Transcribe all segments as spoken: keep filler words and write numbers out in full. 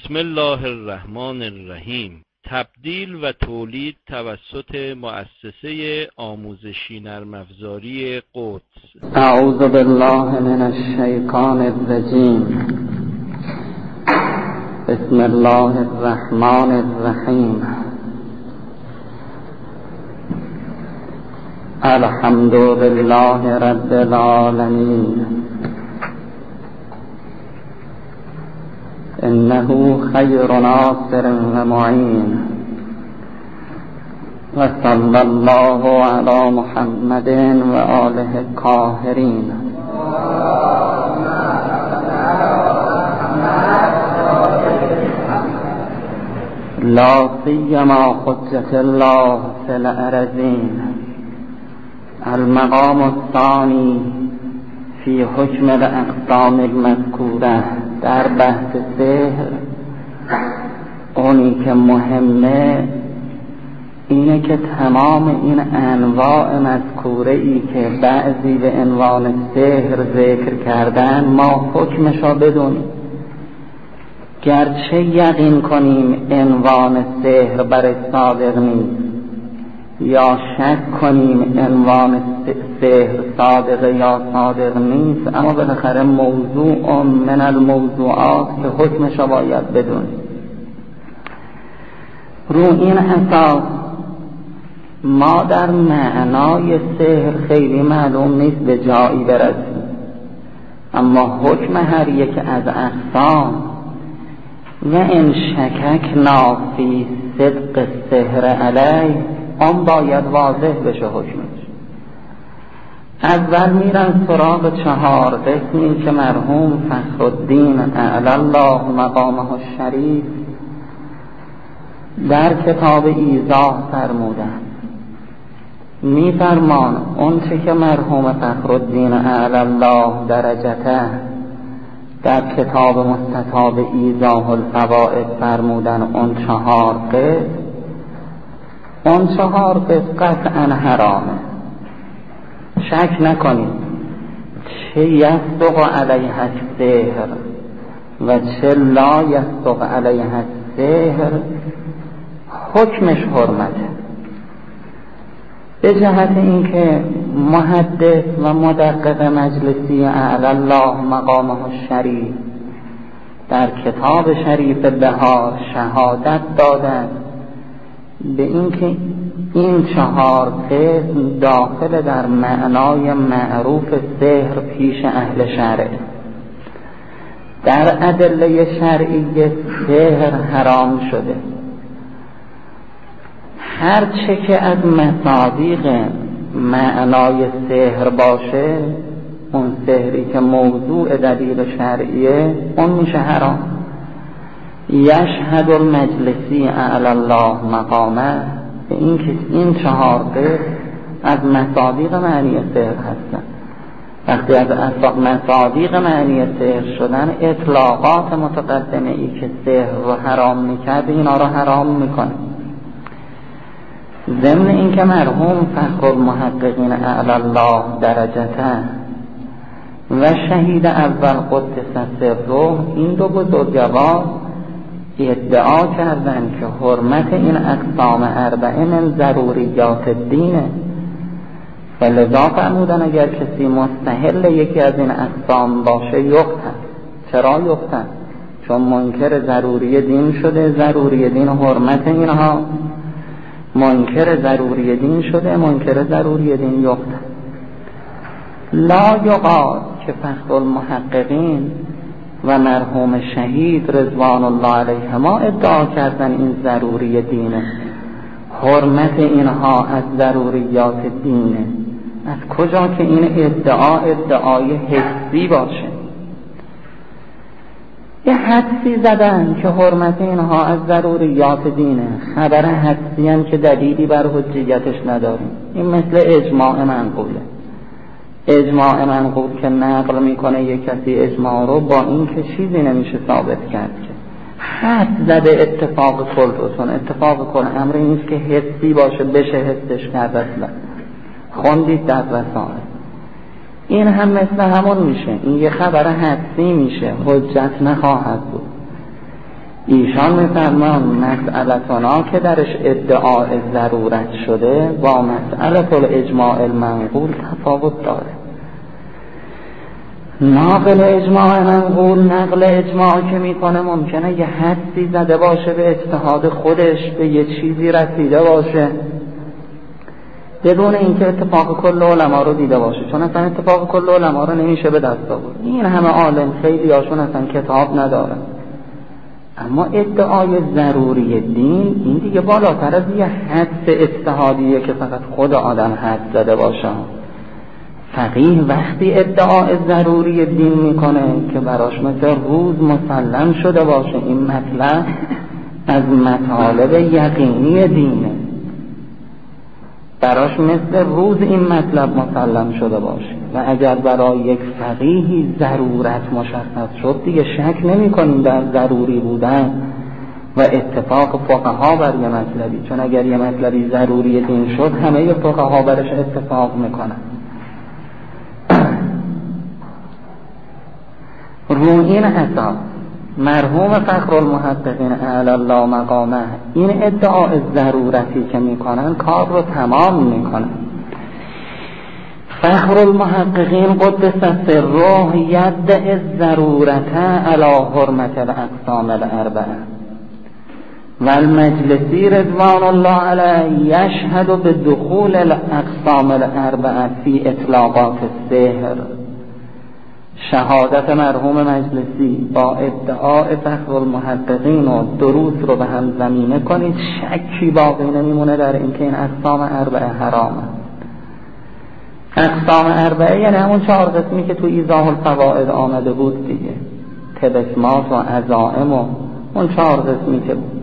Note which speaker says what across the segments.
Speaker 1: بسم الله الرحمن الرحیم. تبدیل و تولید توسط مؤسسه آموزشی نرم افزاری قدس.
Speaker 2: اعوذ بالله من الشیطان الرجیم. بسم الله الرحمن الرحیم. الحمد لله رب العالمین. انه خیر ناصر و معین. و صلی الله علی محمد و آله الطاهرین. لا سیما حجة الله فی الارضین. المقام الثانی فی حکم الاقسام المذکوره. در بحث سحر اونی که مهمه اینه که تمام این انواع مذکوره ای که بعضی به عنوان سحر ذکر کردن ما حکمشو بدونیم، گرچه یقین کنیم عنوان سحر برای صادق نیست یا شک کنیم عنوان سحر صادق یا صادق نیست، اما بالاخره موضوع من الموضوعات که حکمشو باید بدونیم. رو این اساس ما در معنای سحر خیلی معلوم نیست به جایی برسیم، اما حکم هر یک از اقسام و ان شککنا فی صدق السحر علیه آن باید واضح بشه حکمش. اول میرن سراغ چهار قسمی که مرحوم فخرالدین اعلی الله مقامه الشریف در کتاب ایضاح فرمودن. میفرمان اون چه که مرحوم فخرالدین اعلی الله درجته در کتاب مستطاب ایضاح الفوائد فرمودن، اون چهار قسم اون چهار قسم قطعا حرامه. شک نکنید چه یصدق علیه السحر و چه لا یصدق علیه السحر حکمش حرمته. به جهت اینکه محدث و مدقق مجلسی اعلی الله مقامه الشریف در کتاب شریف بهار شهادت دادند به اینکه این چهار قسم داخل در معنای معروف سحر پیش اهل شرع. در ادله شرعی سحر حرام شده. هر چه که از مصادیق معنای سحر باشه، اون سحری که موضوع دلیل شرعیه، اون میشه حرام. یشهد المجلسی اعلی الله مقامه به این که این چهار قسم از مصادیق معنی سحر هستن. وقتی از مصادیق معنی سحر شدن، اطلاقات متقدمه ای که سحر رو حرام میکرد اینا رو حرام میکنه. ضمن این که مرحوم فخر المحققین اعلی الله درجته و شهید اول قدس سره این دو بزرگوار ادعا کردن که حرمت این اقسام اربعه من ضروریات دینه و لذا فرمودن اگر کسی مستحل یکی از این اقسام باشه یقتل. چرا یقتل؟ چون منکر ضروری دین شده. ضروری دین حرمت اینها، منکر ضروری دین شده، منکر ضروری دین یقتل. لا یقال که فخر المحققین و مرحوم شهید رضوان الله علیهما ادعا کردن این ضروری دینه، حرمت اینها از ضروریات دینه. از کجا که این ادعا ادعای حسی باشه؟ یه حدسی زدن که حرمت اینها از ضروریات دینه، خبر حدسی هم که دلیلی بر حجیتش نداریم. این مثل اجماع منقوله. اجماع منقول که نقل میکنه یک کسی اجماع رو با این که چیزی نمیشه ثابت کرد که حد زده اتفاق کل روتون. اتفاق کل امری نیست که حسی باشه بشه حسش کرد. اصلا خوندید در وسائل این هم مثل همون میشه. این یه خبر حدسی میشه، حجت نخواهد بود. ایشان می‌فرمان مسئلتنا که درش ادعای ضرورت شده با مسئلت الاجماع المنقول تفاوت داره. ناقل اجماع منقول نقل اجماع که میکنه ممکنه یه حدی زده باشه به اجتهاد خودش، به یه چیزی رسیده باشه بدون اینکه اتفاق کل علما رو دیده باشه، چون اصلا اتفاق کل علما رو نمیشه به دست آورد. این همه عالم خیلی هاشون اصلا کتاب ندارن. اما ادعای ضروری دین این دیگه بالاتر از یه حد اجتهادیه که فقط خود آدم حد زده باشه. فقیه وقتی ادعای ضروری دین میکنه که براش مثل روز مسلم شده باشه این مطلب از مطالب یقینی دینه، براش مثل روز این مطلب مسلم شده باشه و اگر برای یک فقیهی ضرورت مشخص شد دیگه شک نمی کنیم در ضروری بودن و اتفاق فقها بر یه مطلبی، چون اگر یه مطلبی ضروری دین شد همه فقها برش اتفاق میکنن. رو این اساس مرحوم فخر المحققین اعلی الله مقامه این ادعای ضرورتی که میکنن کار رو تمام میکنن. فخر المحققین قدس سره یدعی الضرورت علی حرمت الاقسام الاربعه و المجلسی رضوان الله علیه یشهد بدخول الاقسام الاربعه فی اطلاقات السحر. شهادت مرحوم مجلسی با ادعای فخر المحققین و دروس رو به هم زمینه کنید، شکی باقی نمیمونه در اینکه این اقسام اربعه حرامه. اقسام اربعه یعنی همون چهار قسمی که تو ایضاح الفوائد آمده بود دیگه، تبسمات و عزائم و اون چهار قسمی که بود.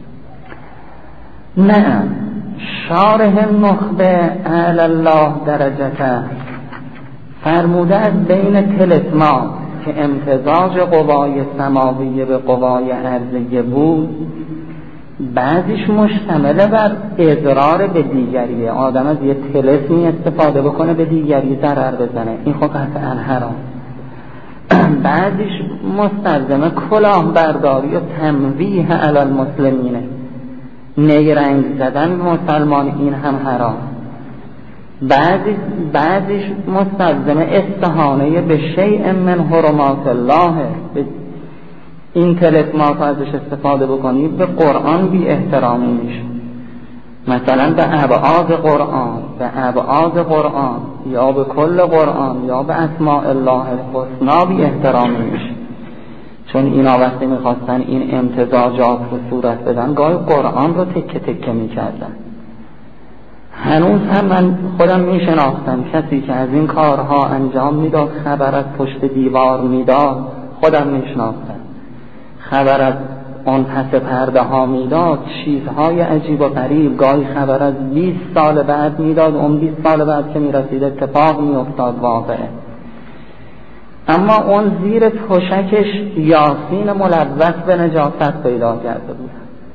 Speaker 2: نه شارح نخبه اعلی الله درجته فرموده از بین تلسمات که امتزاج قوای سماویه به قوای ارضیه بود، بعضیش مشتمل بر اضرار به دیگریه، آدم از یه تلسمی استفاده بکنه به دیگری ضرر بزنه، این خب قطعا حرام. بعضیش مستلزم کلاه برداری و تنویه علی المسلمینه، نیرنگ زدن مسلمان، این هم حرام. بعضی بعضیش مستلزم استهانه به شیء من حرمات الله، این تلسمات ازش استفاده بکنی به قرآن بی احترامی میشه، مثلا به ابعاد قرآن، به ابعاد قرآن یا به کل قرآن یا به اسماء الله الحسنا بی احترامی میشه، چون اینا وقتی میخواستن این امتزاجات رو صورت بدن گاهی قرآن رو تکه تکه میکردن. هنوز هم من خودم میشناختم کسی که از این کارها انجام میداد، خبر از پشت دیوار میداد، خودم میشناختم خبر از اون پس پرده ها میداد، چیزهای عجیب و غریب، گاهی خبر از بیست سال بعد میداد، اون بیست سال بعد که میرسید اتفاق میافتاد واقعه. اما اون زیر تشکش یاسین ملوث به نجاست پیدا کرده بود.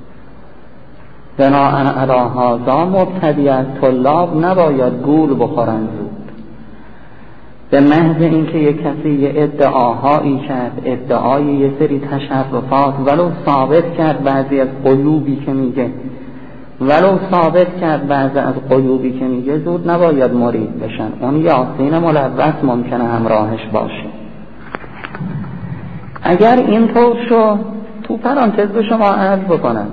Speaker 2: بناءً علی هذا مبتدی از طلاب نباید گول بخورند زود. به محض اینکه یک کسی یه ادعاهایی کرد، ادعای یه سری تشرفات، ولو ثابت کرد بعضی از غیوبی که میگه ولو ثابت کرد بعضی از غیوبی که میگه زود نباید مرید بشن، اون یاسین ملوث ممکنه همراهش باشه. اگر اینطور شو، تو پرانتز به شما عرض بکنم،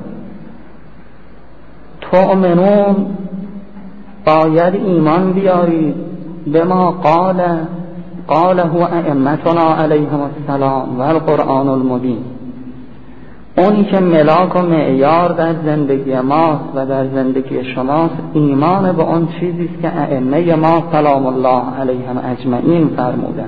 Speaker 2: تؤمنون باید ایمان بیارید به ما قال قاله ائمتنا علیهم السلام و القرآن المبین، اونی که ملاک و معیار در زندگی ماست و در زندگی شماست، ایمان به اون چیزی است که ائمه ما سلام الله علیهم اجمعین فرمودن.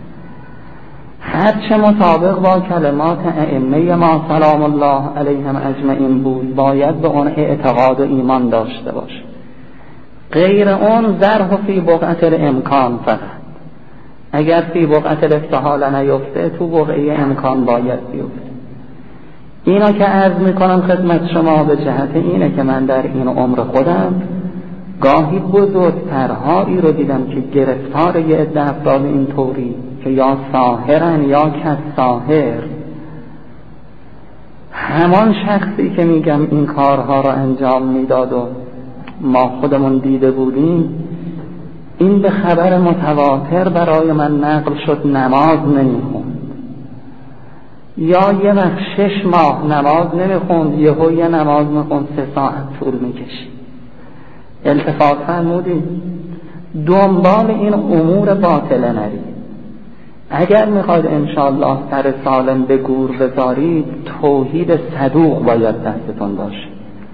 Speaker 2: هرچه مطابق با کلمات ائمه ما سلام الله علیهم اجمعین بود باید به اون اعتقاد و ایمان داشته باشه، غیر اون ذره فی بقعت الامکان فقط. اگر فی بقعت الاستحاله نیفته، تو بقعه امکان باید بیفته. اینا که عرض میکنم خدمت شما به جهت اینه که من در این عمر خودم گاهی بزرگترهایی رو دیدم که گرفتار یه عده افراد این طوری که یا ساحرن یا کس ساحر، همان شخصی که میگم این کارها را انجام میداد و ما خودمون دیده بودیم، این به خبر متواتر برای من نقل شد نماز نمیخوند، یا یه وقت شش ماه نماز نمیخوند، یهو یه نماز میخوند سه ساعت طول میکشید. التفات فرمودید دنبال این امور باطله نرید. اگر میخواید انشاءالله سر سالم به گور بذارید، توحید صدوق باید دستتون باشه.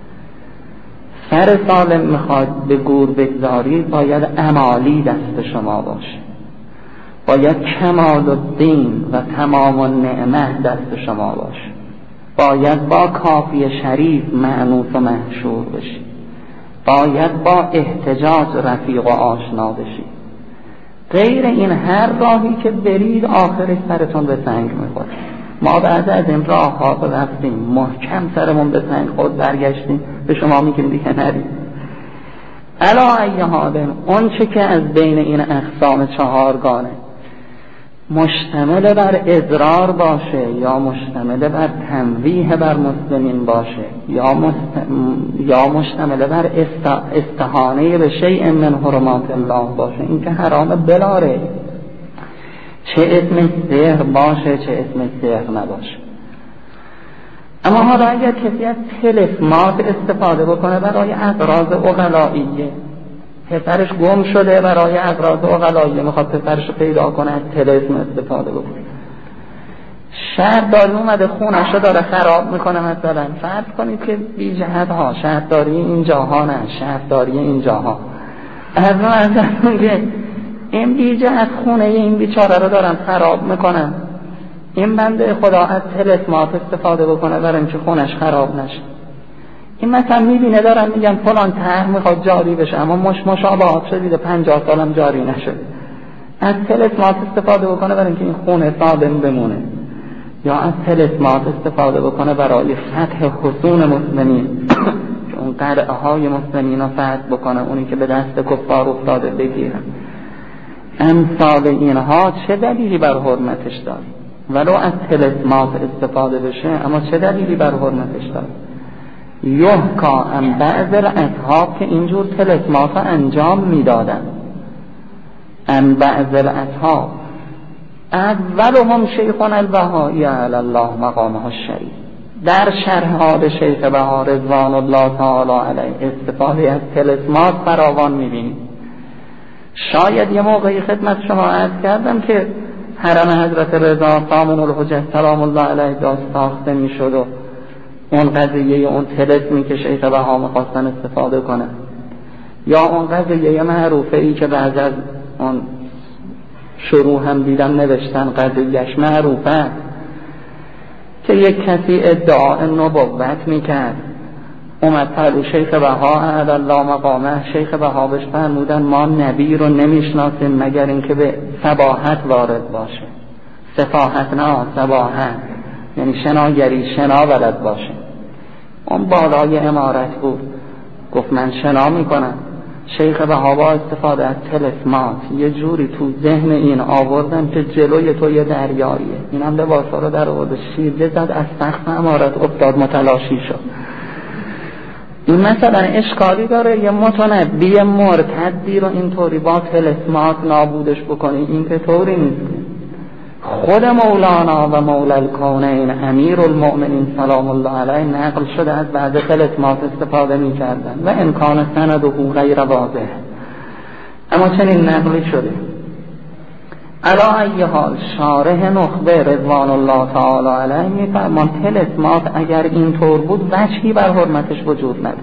Speaker 2: سر سالم میخواید به گور بگذارید، باید عمالی دست شما باشه، باید کمال الدین و تمام النعمه دست شما باشه، باید با کافی شریف مأنوس و محشور بشید، باید با احتجاج رفیق و آشنا بشید. غیر این هر راهی که برید آخرش سرتون به سنگ میخوره. ما بعد از این راه ها رفتیم محکم سرمون به سنگ خود برگشتیم، به شما میگیم دیگه نرید. علا ای حال اون چه که از بین این اقسام چهارگانه مشتمل بر اضرار باشه یا مشتمل بر تنویه بر مسلمین باشه یا, مست... یا مشتمل بر است... استهانه به شیء من حرمات الله باشه، این که حرام بلاره، چه اسم سحر باشه چه اسم سحر نباشه. اما حالا اگر کسی از تلسمات استفاده بکنه برای اغراض عقلائیه، پسرش گم شده برای اغراض عقلائیه میخواد پسرش رو پیدا کنه، از تلسم استفاده بکنه. شهرداری اومده خونش رو داره خراب میکنه، مثلا فرض کنید که بی جهت ها شهرداری اینجاها نه شهرداری اینجاها، از اون که این بی جهت خونه این بیچاره رو دارن خراب میکنن، این بنده خدا از تلسمات استفاده بکنه برای اینکه خونش خراب نشه. این مثلا میبینه دارن میگن فلان طرح میخواد جاری بشه، اما مش مشابهات شدیده پنجاه سالم جاری نشده، از تلسمات استفاده بکنه برای اینکه این خونه سالم بمونه، یا از تلسمات استفاده بکنه برای فتح حصون مسلمین که اون قلعه های مسلمین رو فتح بکنه، اونی که به دست کفار افتاده بگیرن. امثال اینها چه دلیلی بر حرمتش داره؟ ولو از تلسمات استفاده بشه، اما چه دلیلی بر حرمتش داره؟ یحکا ان بعض الاصحاب که اینجور تلسمات انجام میدادن، ان بعض الاصحاب اولهم شیخنا البهائی علی الله مقامه الشریف، در شرح حال شیخ بها رضوان الله تعالی علیه استفاده از تلسمات فراوان میبینید. شاید یه موقعی خدمت شما عرض کردم که حرم حضرت رضا سامن الحجت سلام الله علیه داشت ساخته میشد و اون قضیه اون تلسمی که شیخ بها میخواستن استفاده کنه، یا اون قضیه معروفه ای که بعد از اون شروع هم دیدم نوشتن قضیهش معروفه، که یک کسی ادعای نبوت میکرد، اومد پلو شیخ بها اعلی الله مقامه، شیخ بها بهش فرمودن ما نبی رو نمیشناسیم مگر اینکه به صباحت وارد باشه، صفاحت نه صباحت، یعنی شناگری شنا بلد باشه. اون بالای امارت بود، گفت من شنا میکنم. شیخ بها با استفاده از تلسمات یه جوری تو ذهن این آوردن که جلوی تو یه دریاییه، این هم لباسا رو در آورد شیرجه زد از سقف امارت افتاد متلاشی شد. این مثلا اشکالی داره یه متنبی مرتدی رو اینطوری با تلسمات نابودش بکنی؟ این که طوری نیست. خود مولانا و مولا الکونین امیر المؤمنین سلام الله علیه نقل شده از بعض تلسمات استفاده می کردن و امکان سند و غیر واضح، اما چنین نقلی شده. علا ای حال شارح نخبه رضوان الله تعالی علیه می فرمان تلسمات اگر اینطور بود وجهی بر حرمتش وجود نداره.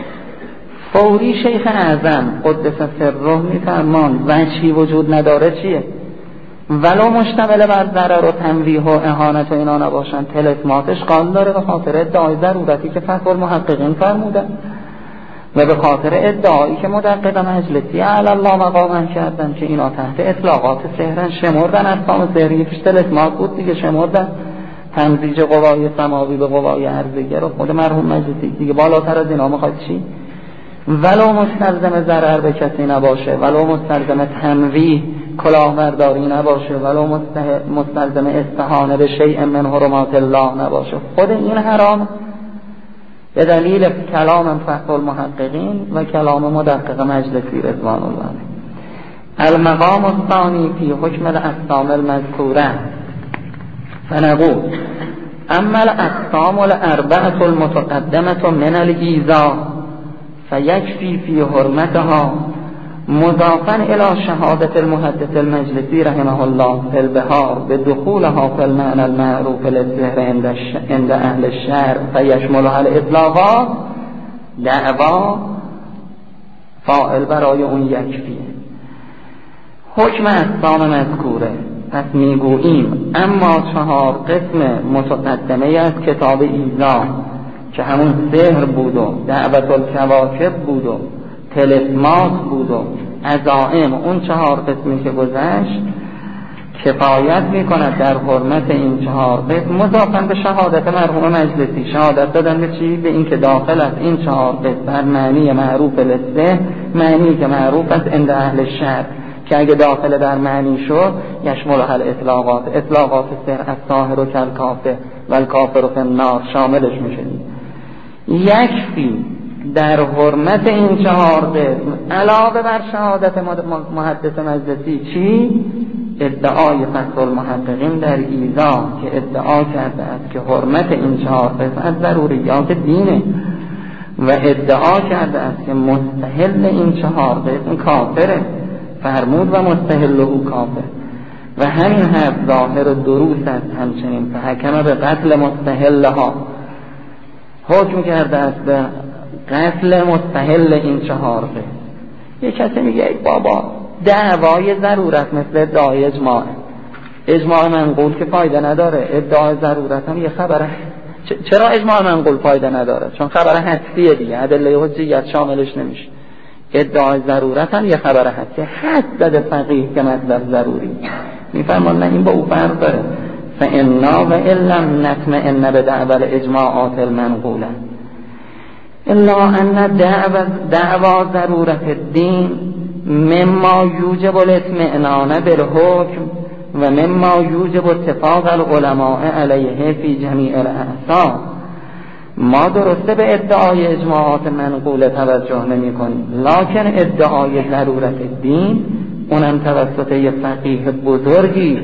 Speaker 2: فوری شیخ اعظم قدس سره می فرمان وجهی وجود نداره چیه؟ ولو مشتمل بر ضرر و تنویه و اهانت و اینا نباشن، تلسمات اشکال داره به خاطر ادعای ضرورتی که فتح المحققین فرمودن و به خاطر ادعایی که مدقق مجلسی علی الله مقامن کردن که اینا تحت اطلاقات سحرن، شمردن اقسام سحری، پیش تلسمات بود دیگه، شمردن تمزیج قوای سماوی به قوای ارضیه رو خود مرحوم مجلسی دیگه، بالاتر از اینا میخواد چی؟ ولو مستلزم ضرر به کسی نباشه، ولو مستلزم تنویه کلاهبرداری نباشه، ولو مستلزم استهانه به شیء من حرمات الله نباشه، خود این حرام به دلیل کلام فقه المحققین و کلام مدقق مجلسی رضوان الله. المقام الثانی فی حکم الاقسام المذکوره فنقول اما الاقسام الاربعه المتقدمه من الایذاء فیکفی فی حرمتها مضافا الى شهادت المحدث المجلسی رحمه الله فی البهار بدخولها فی المعنى المعروف للسحر عند اهل الشرع فیشملها الاطلاقات دعوا فاعل برای اون یکفیه. حکم اقسام مذکوره، پس میگوییم اما چهار قسم متقدمه از کتاب ایذا که همون سحر بود و دعوت الکواکب بود و تلسمات بود و عزائم، اون چهار قسمی که گذشت کفایت میکند در حرمت این چهار قسم مضافاً به شهادت مرحوم مجلسی. شهادت دادن به چی؟ به این که داخل از این چهار قسم بر معنی معروف لسه، معنی که معروف است عند اهل شرع، که اگه داخل در معنی شد یشمل حل اطلاقات اطلاقات سحر از ساحر و کل کافر و الکافر و فنار شاملش میشه. یکفی در حرمت این چهار قسم علاوه بر شهادت محدث مجلسی چی؟ ادعای فقه المحققین در ایذا که ادعا کرده است که حرمت این چهار قسم از ضروریات دینه و ادعا کرده است که مستحل این چهار قسم کافره، فرمود و مستحل او کافر، و همین حرف ظاهر و دروس است. همچنین فحکم به قتل مستحلها، حکم کرده است به قتل مستحل این چهار قسم. یک کسی میگه ای بابا دعوای ضرورت مثل ادعای اجماع، اجماع منقول که فایده نداره، ادعای ضرورت هم یه خبره. چرا اجماع منقول فایده نداره؟ چون خبره حدسیه دیگه، ادله حجیت شاملش نمیشه. ادعای ضرورت هم یه خبره حدسیه، حد زده فقیه که مطلب ضروری میفرمان نه این با او فرق داره. فانا و علم نطمئن به دعوی الاجماعات المنقوله الا ان دعوی دعوا ضرورت الدین مما یوجب الاطمئنان بالحکم و مما یوجب اتفاق العلماء علیه فی جمیع الاعصار. ما درسته به ادعای اجماعات منقوله توجه نمی کنیم، لکن ادعای ضرورت دین اونم توسط یه فقیه بزرگی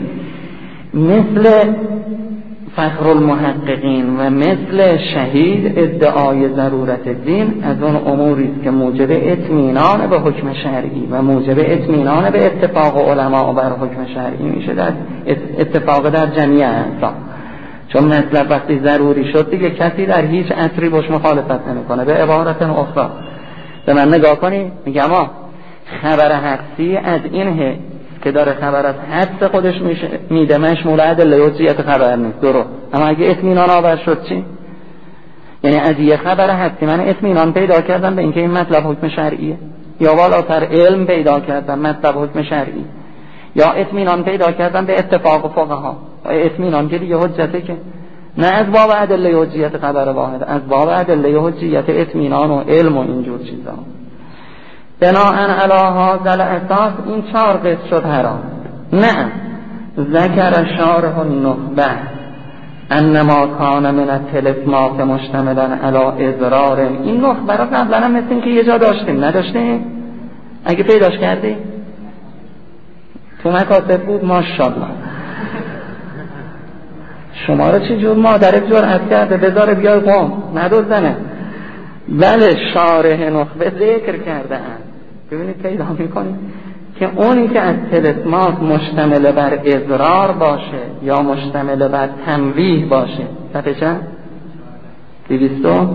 Speaker 2: مثل فخر المحققین و مثل شهید، ادعای ضرورت دین از اون اموری است که موجب اطمینان به حکم شرعی و موجب اطمینان به اتفاق علما بر حکم شرعی میشه، در اتفاق در جمیع اعصار. چون مطلب وقتی ضروری شد دیگه کسی در هیچ عصری باش مخالفت نمیکنه. به عبارت اخرى به من نگاه کنی، میگم ما خبر حدسی از این که داره خبر از حدس خودش میده مشمول ادله حجیت خبر نیست، درست. اما اگه اطمینان آور شد چی؟ یعنی از یه خبر حدسی من اطمینان پیدا کردم به اینکه این مطلب حکم شرعیه، یا بالاتر علم پیدا کردم مطلب حکم شرعی، یا اطمینان پیدا کردم به اتفاق فقها. اطمینان که دیگه حجته، که نه از باب ادله حجیت خبر واحد، از باب ادله حجیت اطمینان و علم و اینجور چیزا. بناءً علی هذا الاساس این چهار قسم شد حرام. نه ذکر شارح النخبه انما کان من التلسمات مشتملا علی اضرار. این نخبه را قبلا هم مثل این که یه جا داشتیم، نداشتیم؟ اگه پیداش کردی تو مکاتب بود ماشاءالله. شما را چه جور مادرت جرأت کرده بذاره بیای قوم ندوزنه؟ بله شارح نخبه ذکر کرده اند. ببینید پیدا میکنید که اونی که از تلسمات مشتمل بر اضرار باشه یا مشتمل بر تنویه باشه، صفحه چند؟ دویستو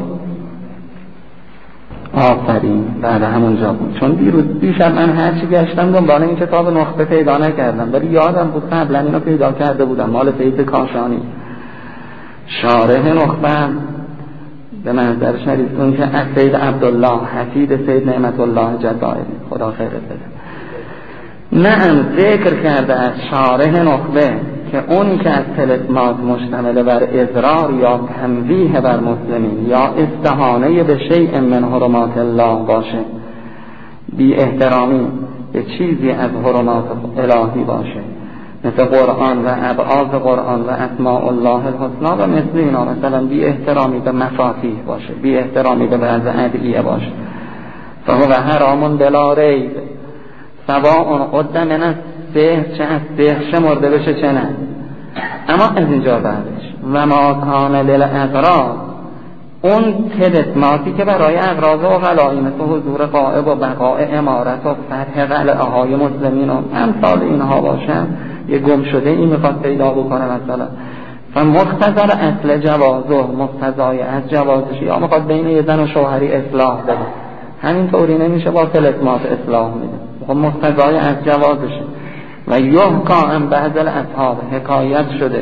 Speaker 2: آفرین بعد همونجا بود. چون دیروز دیشب من هرچی گشتم دنبال این کتاب نخبه پیدا نکردم، ولی یادم بود قبلا اینو پیدا کرده بودم، مال سید کاشانی. شارح نخبه به منظر شریف اون که از سید عبدالله حفید سید نعمت الله جزائری، خدا خیرت بده، نعم ذکر کرده از شارح نخبه که اونی که از تلسمات مشتمل بر اضرار یا تنویه بر مسلمین یا استهانه به شیء من حرمات الله باشه، بی احترامی یه چیزی از حرمات الهی باشه، مثل قرآن و ابعاد قرآن و اسماء الله الحسنا و مثل اینا، مثلا بی احترامی به مفاتیح باشه، بی احترامی به بعض ادعیه باشه، فهو حرام بلا ریب سواء قدم من السحر، چه از سحر شمرده بشه چه نه. اما از اینجا بعدش و ما کان للاغراض، اون تلسماتی که برای اغراض و غلایی مثل حضور غائب و بقاء امارت و فتح قلعه های مسلمین و امثال اینها باشن، یه گم شده این میخواد پیدا بکنه مثلا، فمقتضی اصل جوازه، مقتضای از جوازش، یا میخواد بین یه زن و شوهری اصلاح بده، همین طوری نمیشه با تلسمات اصلاح میده، خب مقتضای از جوازشه. و یحکا ان بعض الاصحاب، حکایت شده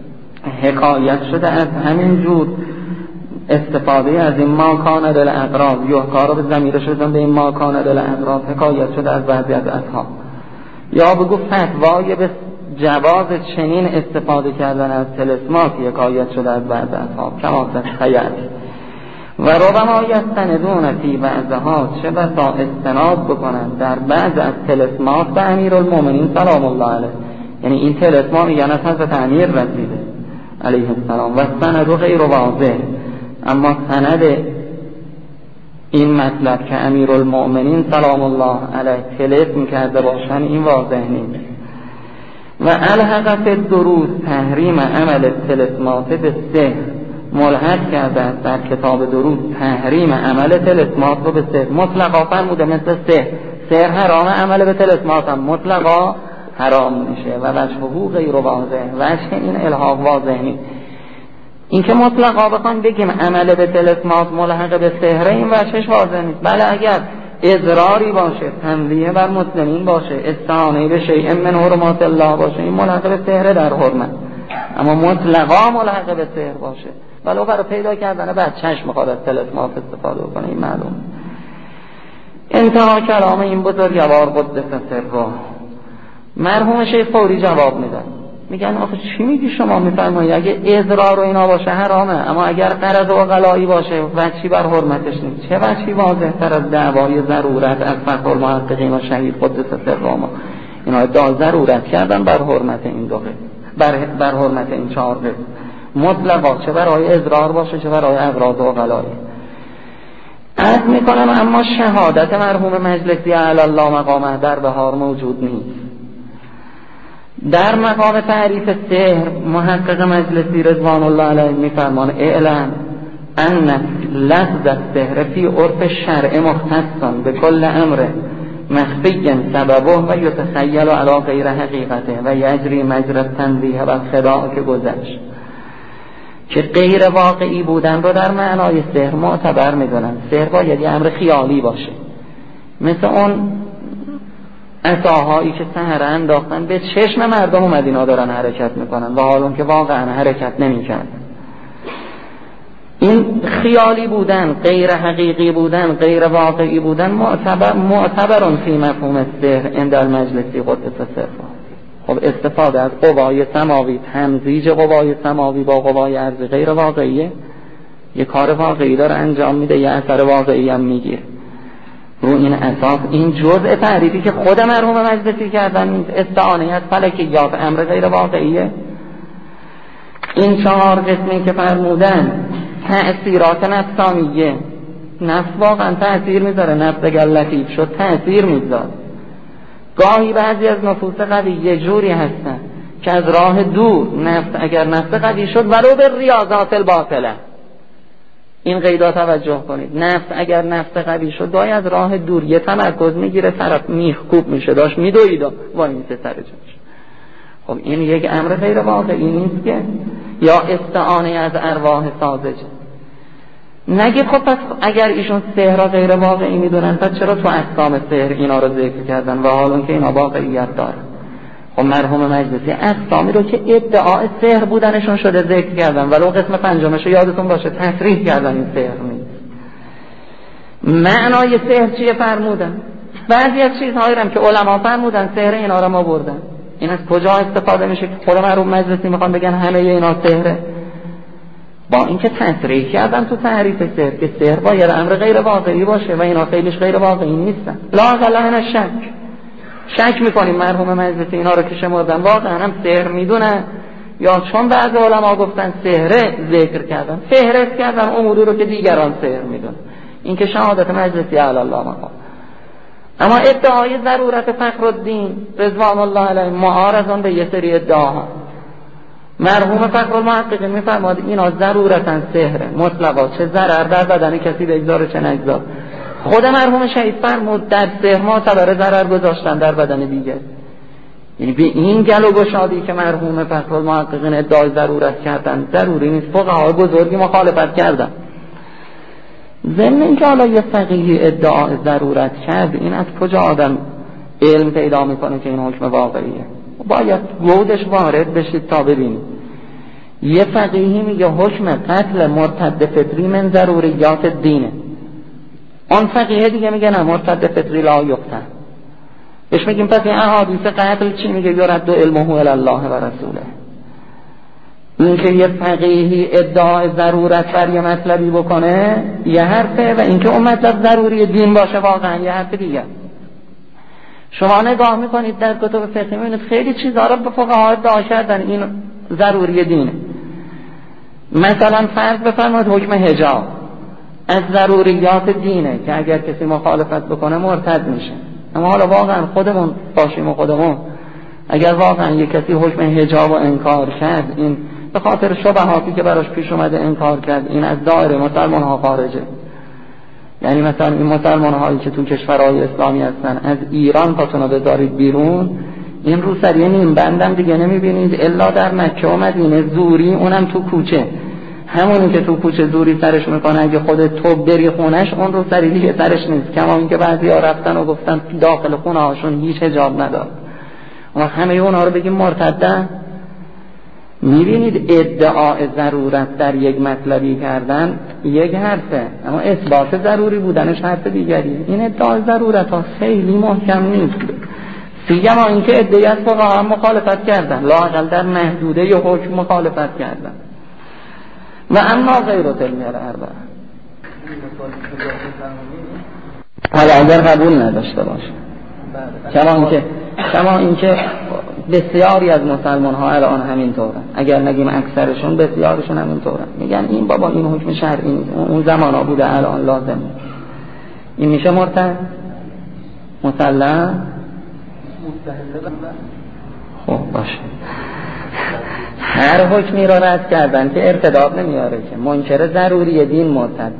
Speaker 2: حکایت شده از همین جور استفاده از این ما کان للاغراض، یحکا رو به ضمیرش بزن به این ما کان للاغراض، حکایت شده از بعضی از اصحاب، یا بگو فتوای به جواز چنین استفاده کردن از تلسمات حکایت شده از بعض اصحاب، کما تخیل و ربما یستندون فی بعضها، چه بسا استناد بکنن در بعض از تلسمات به امیرالمومنین سلام الله علیه، یعنی این تلسمات یعنی از حضرت امیر رسیده علیه السلام، و سند غیر واضح، اما سند این مطلب که امیرالمومنین سلام الله علیه تلسم کرده باشن این واضح نیست. و الحق فی الدروس تحریم عمل تلسمات به سحر، ملحق کرده است در کتاب دروس تحریم عمل تلسمات رو به سحر، مطلقا فرموده مثل سحر، سحر حرام، عمل به تلسمات هم مطلقا حرام میشه و وجهه غیر واضح، وجه این الحاق واضح نیست. این که مطلقا بخوایم بگیم عمل به تلسمات ملحق به سحر، این وجهش واضح نیست. بله اگر اضراری باشه، تنبیه بر مسلمین باشه، استعانه به شیء من حرمات الله باشه، این ملحق به سحر در حرمت، اما مطلقا ملحق به سحر باشه ولو برای پیدا کردن بعد چشم میخواد از تلسمات استفاده کنه، این معلوم. انتها کلام این بزرگوار قدس سره، مرحوم شیخ فوری جواب میدن، میگن آخه چی میگی شما؟ میفرمایید اگه اضرار و اینا باشه حرامه، اما اگر قرض و غلایی باشه وجهی بر حرمتش نیست. چه وجهی واضح تر از دعوای ضرورت از فقر المحققین و شهید قدس سره ما؟ اینا ادعا ضرورت کردن بر حرمت این دو بر, بر حرمت این چهار قسم مطلقا، چه برای اضرار باشه چه برای اغراض و غلایی. عرض میکنم اما شهادت مرحوم مجلسی علی الله مقامه در بهار موجود نیست. در مقام تعریف سحر محقق مجلسی رضوان الله علیه میفرمان اعلم ان لفظ السحر فی عرف شرع مختصن به کل امر مخفی سببه و یتخیل علی غیر حقیقته و یجری مجرى التنزیه و الخداع که گذشت، که غیر واقعی بودن رو در معنای سحر معتبر میدونن. سحر باید یه امر خیالی باشه، مثل اون عصاهایی که سحر انداختن به چشم مردم و مدینا دارن حرکت میکنن و حالون که واقعا حرکت نمیکنن. این خیالی بودن، غیر حقیقی بودن، غیر واقعی بودن معتبر معتبرون فی مفهوم السحر عند المجلسی قدس سره. خب استفاده از قوای سماوی، تمزیج قوای سماوی با قوای ارضی غیر واقعیه، یه کار واقعی داره انجام میده، یه اثر واقعی هم میگیره. رو این اساس این جزء تعریفی که خود مرحوم مجلسی کردن نیست، استعانه از فلکیات امر غیر واقعیه. این چهار قسمی که فرمودن تأثیرات نفسانیه، نفس واقعا تأثیر میذاره، نفس اگر لطیف شد تأثیر میذاره. گاهی بعضی از نفوس قوی یه جوری هستن که از راه دور نفس اگر نفس قوی شد ولو به ریاضات الباطله، این قیدا توجه کنید، نفس اگر نفس قوی شد گاهی از راه دور یه تمرکز میگیره، طرف میخکوب میشه، داشت میدوید وای میسه سر جاش. خب این یک امر غیر واقعی نیست که، یا استعانه از ارواح ساذجه. نگید خب پس اگر ایشون سحر غیر واقعی میدونن پس چرا تو احکام سحر اینا رو ذکر کردن و حالون که اینا واقعیت داره؟ خب مرحوم مجلسی احکامی رو که ادعای سحر بودنشون شده ذکر کردن، ولو قسم پنجمش یادتون باشه تصریح کردن این سحر نیست. معنای سحر چیه فرمودن؟ بعضی از چیزهایی هم که علما فرمودن سحر اینا رو ما بردن. این از کجا استفاده میشه که خود مرحوم مجلسی میخوان بگن همه اینا سحره؟ با اینکه تصریح کردن تو تعریف سحر که سحر باید امر غیر واقعی باشه و اینا خیلیش غیر واقعی نیستن. لا اقل من الشک، شک میکنیم مرحوم مجلسی اینا رو که شمردن واقعا هم سحر میدونن یا چون بعضی علما گفتن سحره ذکر کردن فهرست کردن اموری رو که دیگران سحر میدونن. این که شهادت مجلسی علی الله مقام. اما ادعای ضرورت فخرالدین رضوان الله علیه معارضان به یه سری ادعاها. مرحوم فخرالمحققین میفرماد اینا ضرورتاً سحره مطلقا، چه ضرر در بدن کسی بگذاره چه نگذار. خود مرحوم شهید فرمود در سحر معتبر ضرر گذاشتن در بدن دیگر. یعنی به این گل و گشادی که مرحوم فخرالمحققین ادعای ضرورت کردن ضروری نیست. فقهای بزرگی مخالفت کردن. ضمن اینکه حالا یه فقیهی ادعای ضرورت کرد، این از کجا آدم علم پیدا میکنه که این حکم واقعیه؟ باید گودش وارد بشید تا ببینید. یه فقیهی میگه حکم قتل مرتد فطری من ضروریات دینه، آن فقیه دیگه میگه نه مرتد فطری لا یقتل. بهش میگیم پس این احادیث قتل چی میگه؟ یرد علمه الی الله و رسوله. این که یه فقیهی ادعای ضرورت بر یه مطلبی بکنه یه حرفه، و این که اون مطلب ضروری دین باشه واقعا یه حرف دیگه. شما نگاه میکنید در کتب فقهی میبینید خیلی چیزها رو به فقها ادعا کردن این ضروری دینه. مثلا فرض بفرمایید حکم حجاب از ضروریات دینه که اگر کسی مخالفت بکنه مرتد میشه. اما حالا واقعا خودمون باشیم و خودمون اگر واقعا یک کسی حکم حجاب رو انکار کرد، این به خاطر شبهاتی که براش پیش اومده انکار کرد، این از دایره مسلمان ها خارجه. یعنی مثلا این مسلمان هایی که تو کشورهای اسلامی هستن از ایران پاتونو بذارید بیرون، این رو سریع نیم بندم دیگه نمیبینید الا در مکه و مدینه زوری، اونم تو کوچه. همونی که تو کوچه زوری سرش میکنه اگه خودت تو بری خونش اون رو سریع دیگه سرش نیست. کما اینکه بعضی ها رفتن و گفتن داخل خونه هاشون هیچ حجاب نداره. اما همه اونا رو بگیم مرتدن. میبینید ادعای ضرورت در یک مطلبی کردن یک حرفه، اما اثبات ضروری بودنش حرف دیگریه. این ادعای ضرورت ها خیلی محکم نیست، سیما اینکه ادعای از فقها هم مخالفت کردن، لااقل در محدوده ی حکم مخالفت کردن. و اما غیر علمی الاربعه حالا اگر قبول نداشته باشه، کما اینکه کما اینکه بسیاری از مسلمان ها الان همین طورن، اگر نگیم اکثرشون بسیارشون همین طورن، میگن این بابا این حکم شرعی نیست، اون زمان ها بوده الان لازم. این میشه مرتد مسلم؟ خب باشه. هر حکمی را رد کردن که ارتداد نمیاره که منکر ضروری دین مرتده.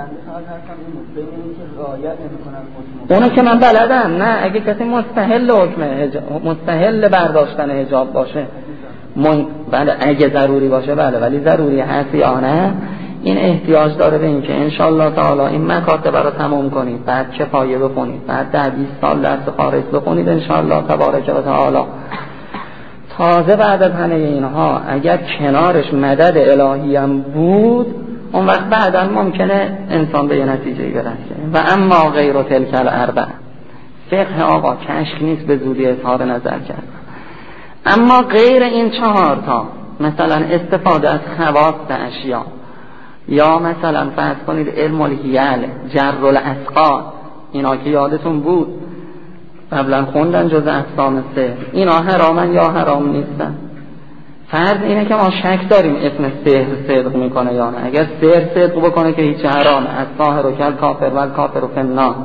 Speaker 2: اونو که من بلدم، نه اگه کسی مستحل حکم مستحل برداشتن حجاب باشه من... بله اگه ضروری باشه بله، ولی ضروری هست یا نه این احتیاج داره به این که انشالله تعالی این مکاتب رو تمام کنید، بعد کفایه بخونید، بعد ده بیست سال درس خارج بخونید انشالله تبارک و تعالی. تازه بعد از همه اینها اگر کنارش مدد الهی هم بود اون وقت بعدا ممکنه انسان به یه نتیجه برسه. و اما غیر تلک الاربعه، فقه آقا کشک نیست به زودی اظهار نظر کرد. اما غیر این چهار تا، مثلا استفاده از خواص اشیا، یا مثلا فرض کنید علم الهیل، جر الاسقال، اینا که یادتون بود قبلا خوندن جز اقسام سحر، اینا حرامن یا حرام نیستن؟ فرض اینه که ما شک داریم اسم سحر صدق میکنه یا نه. اگر سحر صدق بکنه که هیچ حرامه، از ساحر و کل کافر و کافر و فنان.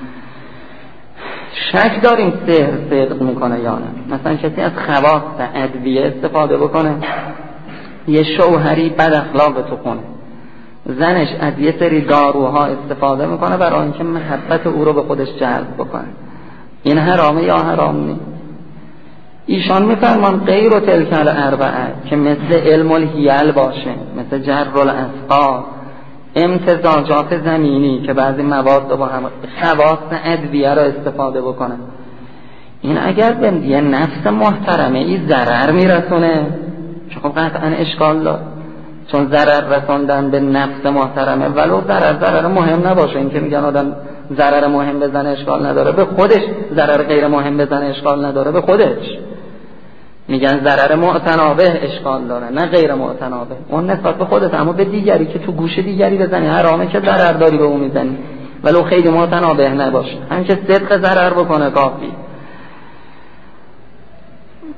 Speaker 2: شک داریم سحر صدق میکنه یا نه. مثلا کسی از خواص ادویه استفاده بکنه، یه شوهری بد اخلاق تو کنه، زنش از یه سری داروها استفاده میکنه برای اینکه محبت او رو به خودش جلب بکنه، این حرامه یا حرام نیست؟ ایشان میفرمان غیر تلک الاربعه که مثل علم الهیل باشه، مثل جر الاسقال، امتزاجات زمینی که بعضی مواد با هم خواص ادویه را استفاده بکنه، این اگر به یه نفس محترمه ای ضرر میرسونه چون خب قطعا اشکال داره، چون ضرر رساندن به نفس محترمه ولو ضرر ضرر مهم نباشه. این که میگن آدم ضرر مهم بزنه اشکال نداره، به خودش ضرر غیر مهم بزنه اشکال نداره، به خودش میگن ضرر معتنابه اشکال داره نه غیر معتنابه، اون نسبت به خودت. اما به دیگری که تو گوش دیگری بزنی حرامه که ضرر داری به اون میزنی ولو خیلی معتنابه نباشه، همین که صدق ضرر بکنه کافی.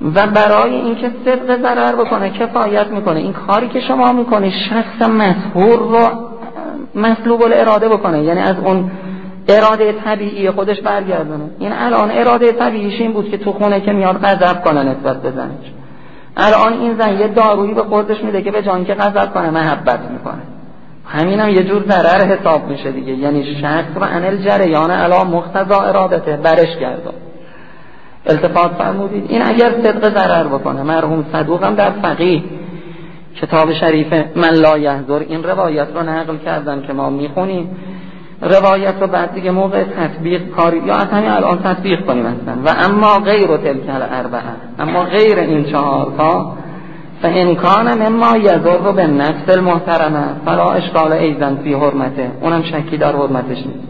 Speaker 2: و برای اینکه صدق ضرر بکنه کفایت میکنه این کاری که شما میکنی شخص مسحور رو مسلوب الاراده بکنه، یعنی از اون اراده طبیعی خودش برگردونه. این الان اراده طبیعیش این بود که تو خونه که میاد غضب کنه نسبت به زنش. الان این زن یه دارویی به خودش میده که به جای اینکه غضب کنه محبت میکنه. همین هم یه جور ضرر حساب میشه دیگه، یعنی شخص رو انل جریان علا مقتضا ارادته برش گردون. التفات فرمودید این اگر صدق ضرر بکنه. مرحوم صدوق هم در فقیه کتاب شریف من لا یحضر این روایت رو نقل کردن که ما میخونیم روایت رو، بعد دیگه موقع تطبیق کاری یا اصلا الان تطبیق کنیم اصلا. و اما غیر تلک الاربعه، اما غیر این چهار تا فانکان مما یضر به نفس المحترمه فلا اشکال ایضا فی حرمته، اونم شکی در حرمتش نیست.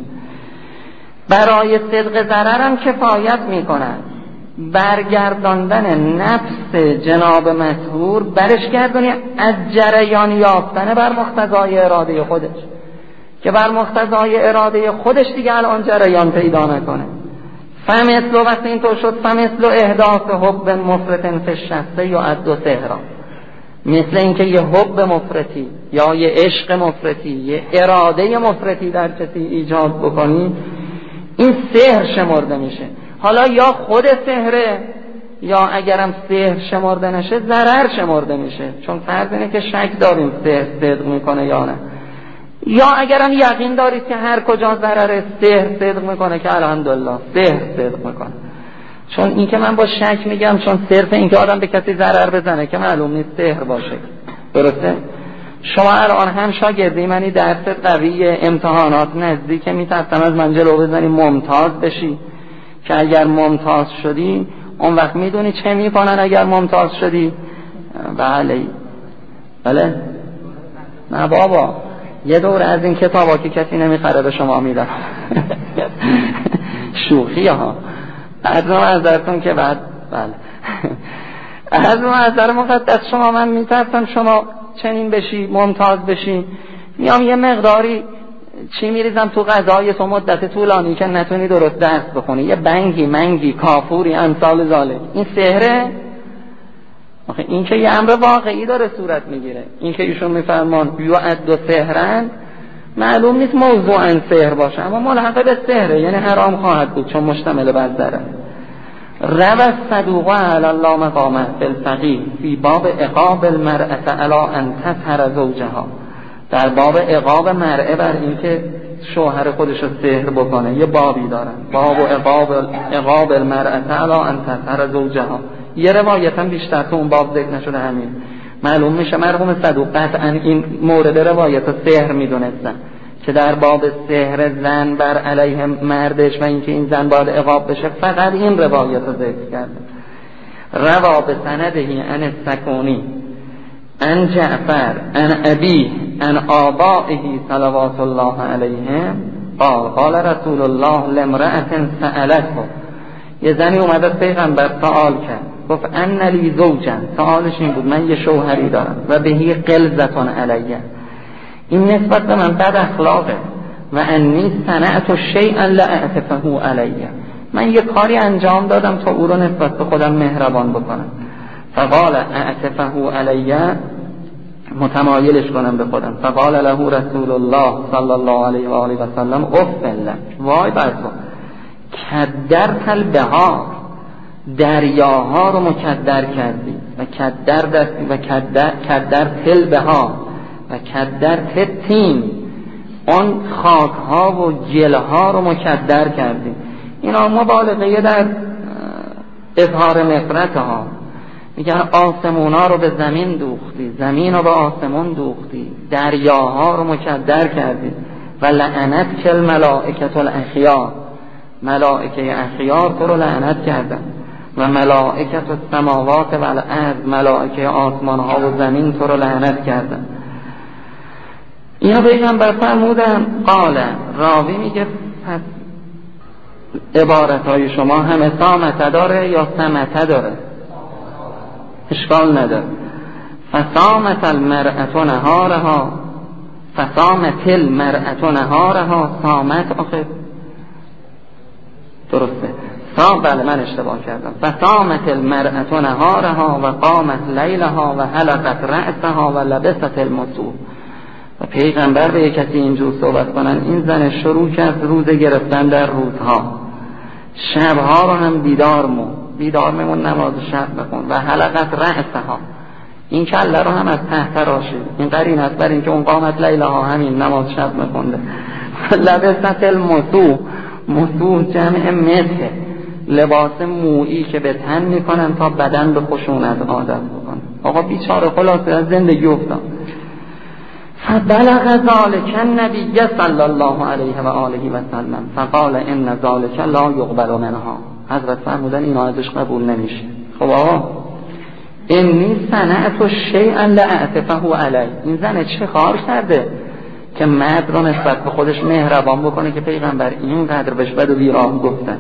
Speaker 2: برای صدق ضررم کفایت میکنن برگرداندن نفس جناب مسحور، برش گردونی از جریان یافتن بر مقتضای اراده خودش، که بر مقتضای اراده خودش دیگه الان جریان پیدا نکنه. فمثل و این طور شد فمثل احداث حب مفرط فی الشخص یعد سحرا، مثل اینکه یه حب مفرطی یا یه عشق مفرطی، یه اراده مفرطی در کسی ایجاد بکنی، این سحر شمرده میشه. حالا یا خود سحره یا اگرم سحر شمرده نشه ضرر شمرده میشه، چون فرض اینه که شک داریم سحر صدق میکنه یا نه. یا اگرم یقین دارید که هر کجا ضرره سحر صدق میکنه که الحمدلله سحر صدق میکنه. چون این که من با شک میگم چون صرف این که آدم به کسی ضرر بزنه که معلوم نیست سحر باشه. درسته؟ شما الان هم شاگردی منی درس قوی امتحانات نزدیکه، میترسم از من جلو بزنی ممتاز بشی، که اگر ممتاز شدی اون وقت میدونی چه میکنن اگر ممتاز شدی؟ بله بله نه بابا یه دور از این کتابا که کسی نمیخره به شما میدن شوخی ها. از معذرتون که بعد بله از معذر مقدس شما من میترسم شما چنین بشی ممتاز بشی، میام یه مقداری چی میریزم تو غذای تو مدت طولانی که نتونی درست درس بخونی، یه بنگی منگی کافوری امثال ذالک. این سحره؟ آخه این که یه امر واقعی داره صورت میگیره. این که ایشون میفرمان یعد و سحرن معلوم نیست موضوعاً سحر باشه، اما ملحق به سحره، یعنی حرام خواهد بود چون مشتمل بر ضرر. روى الصدوق علی الله مقامه فی الفقیه فی باب عقاب المرأة علی ان تطهر زوجها، در باب عقاب مرأه بر این که شوهر خودش رو سحر بکنه یه بابی دارن، باب عقاب عقاب المرأة علی ان تطهر زوجها. یه روایت هم بیشتر تو اون باب ذکر نشده، همین معلوم میشه مرحوم صدوق قطعا این مورد روایت سحر میدونستن که در باب سحر زن بر علیه مردش و اینکه این زن باید عقاب بشه فقط این روایت رو ذکر کرده. روا به سندهی ان السکونی ان جعفر ان ابی ان آبائه صلوات الله علیهم قال قال رسول الله لامرأة سألته، یه زنی اومد از پیغمبر سوال کرد، گفت ان لی زوجن، سوالش این بود من یه شوهری دارم و بهی قلزتون علیه، این نسبت به من بد اخلاقه و انی صنعت شیئا لاعتفه علیه، من یه کاری انجام دادم تا او رو نسبت به خودم مهربان بکنم. فقال اعتفه علیه، متمایلش کنم به خودم. فقال له رسول الله صلی الله علیه و آله و سلم افل، وای بر تو، کدرت البحار، دریاها رو مکدر کردی و کدر دستی و کدر کدر تل بها و کدر تتین، اون خاک ها و گل ها رو مکدر کردی. اینا مبالغه در اظهار نفرت ها. میگن آسمون ها رو به زمین دوختی، زمین رو به آسمون دوختی، دریاها رو مکدر کردی. و لعنت کل ملائکت الاخیار، ملائکه اخیار تو رو لعنت کردن. و ملائکت السماوات و الارض، ملائکه آسمان ها و زمین تو رو لعنت کردن. اینو پیغمبر فرمودن. قال، راوی میگه پس عبارت های شما همه سامته داره یا سمته داره؟ اشکال نداره. فسامت المرأة نهارها، فسامت المرأة نهارها، سامت آخه درسته، فصام بله من اشتباه کردم فصامت المرأة نهارها و قامت لیلها و حلقت رأسها و لبست المسو. و پیغمبر به کسی اینجور صحبت کنن، این زن شروع کرد روزه گرفتن در روزها، شبها رو هم بیدار مون بیدار میمون نماز شب بخون و حلقت رأسها، این کله رو هم از تحت راشید. این قرین است بر این که اون قامت لیلها همین نماز شب میخونده. لبست المسو، مسو جمع مسه، لباس مویی که به تن میکنن تا بدن به خشونت عادت بکنن. آقا بیچاره خلاصه از زندگی افتاد. فبلغ ذلك النبی صلی الله علیه و آله و سلم فقال ان ذلك لا یقبل منها. حضرت فرمودن این ازش قبول نمیشه. خب آقا انی صنعت شیئا لاعتفه علی، این زن چه کار کرده که مرد رو نسبت به خودش مهربان بکنه که پیغمبر اینقدر بهش بد و بیراه گفتن؟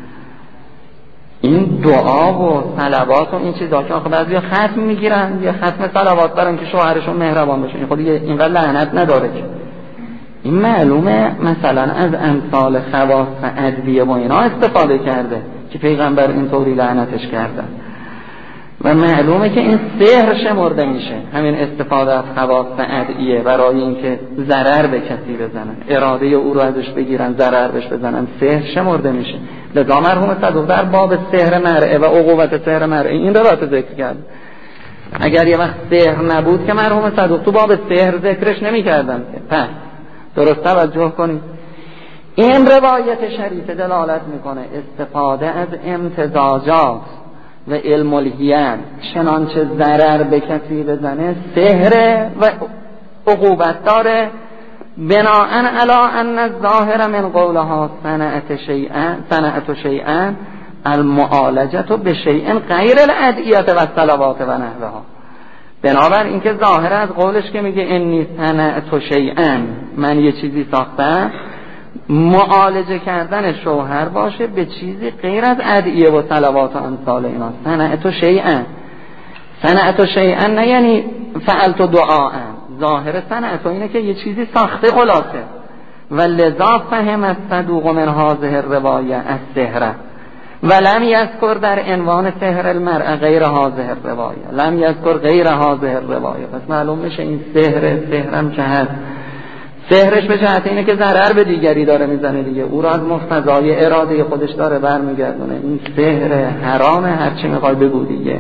Speaker 2: این دعا و صلوات و این چیزا که آخه بعضیا ختم میگیرن یا ختم صلوات برن که شوهرشون مهربان بشه، این خود اینقدر لعنت نداره که. این معلومه مثلا از امثال خواص و ادویه و اینا استفاده کرده که پیغمبر اینطوری لعنتش کرده. و معلومه که این سحر شمرده میشه، همین استفاده از خواص و ادویه برای اینکه ضرر به کسی بزنن، اراده او رو ازش بگیرن، ضرر بهش بزنن، سحر شمرده میشه. لذا مرحوم صدوق در باب سحر مرعه و عقوبت سحر مرعه این رو باید ذکر کرد. اگر یه وقت سحر نبود که مرحوم صدوق تو باب سحر ذکرش نمی‌کردن. پس درست توجه کنید. این روایت شریف دلالت میکنه استفاده از امتزاجات و علم الهیان چنانچه ضرر به کسی بزنه سحر و عقوبت داره، بناءً علی ان الظاهر من قولها صنعت شیئا صنعت شیئا المعالجه بشیء غیر الادعیه و الصلوات و نحوها. بنابر اینکه ظاهر از قولش که میگه انی صنعت شیئا، من یه چیزی ساختم، معالجه کردن شوهر باشه به چیزی غیر از ادعیه و صلوات و امثال اینا. صنعت شیئا صنعت شیئا نه یعنی فعلت دعاء، ظاهر صنعت اینه که یه چیزی ساخته خلاصه. و لذا فهم الصدوق من هذه الروایه السحر و لم یذکر در عنوان سحر المرء غیر هذه الروایه، لم یذکر غیر هذه الروایه. پس معلوم میشه این سحر سحرم که هست، سحرش به جهت اینه که ضرر به دیگری داره میزنه دیگه، او را از مقتضای اراده خودش داره برمیگردونه. این سحر حرامه، هرچی میخوای بگو دیگه.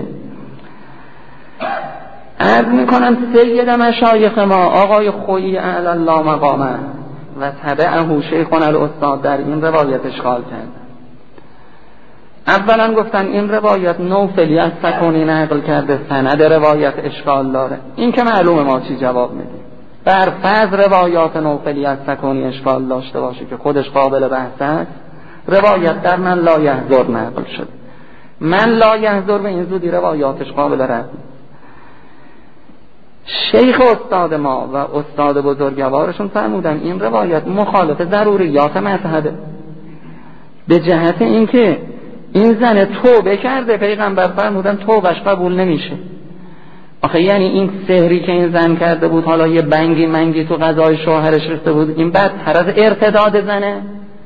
Speaker 2: عرض میکنم سید مشایخ ما آقای خویی اعلی الله مقامه و تبعه شیخنا الاستاد در این روایت اشکال کرد. اولا گفتن این روایت نوفلی از سکونی نقل کرده، سند روایت اشکال داره. این که معلومه ما چی جواب میدیم. بر فرض روایات نوفلی از سکونی اشکال داشته باشه که خودش قابل بحث است، روایت در من لا یحضر نقل شد. من لا یحضر به این زودی روایاتش قابل رد. شیخ استاد ما و استاد بزرگوارشون فرمودن این روایت مخالف ضروریات مذهبه، به جهت اینکه این زن توبه کرده، پیغمبر فرمودن توبهش قبول نمیشه. آخه یعنی این سحری که این زن کرده بود، حالا یه بنگی منگی تو غذای شوهرش ریخته بود، این بدتر از ارتداد زنه؟